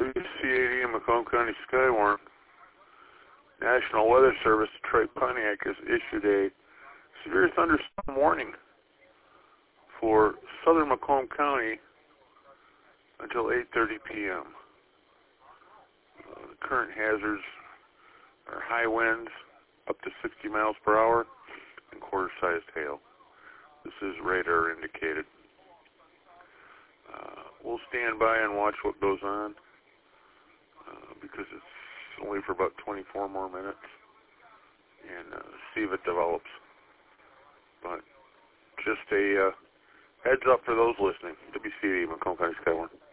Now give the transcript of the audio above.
WC80 in Macomb County Skywarn. National Weather Service Detroit Pontiac has issued a severe thunderstorm warning for southern Macomb County until 8:30 p.m. The current hazards are high winds up to 60 miles per hour and quarter-sized hail. This is radar indicated. We'll stand by and watch what goes on because it's only for about 24 more minutes and see if it develops. But just a heads up for those listening. WCA, Macomb County Skywarn.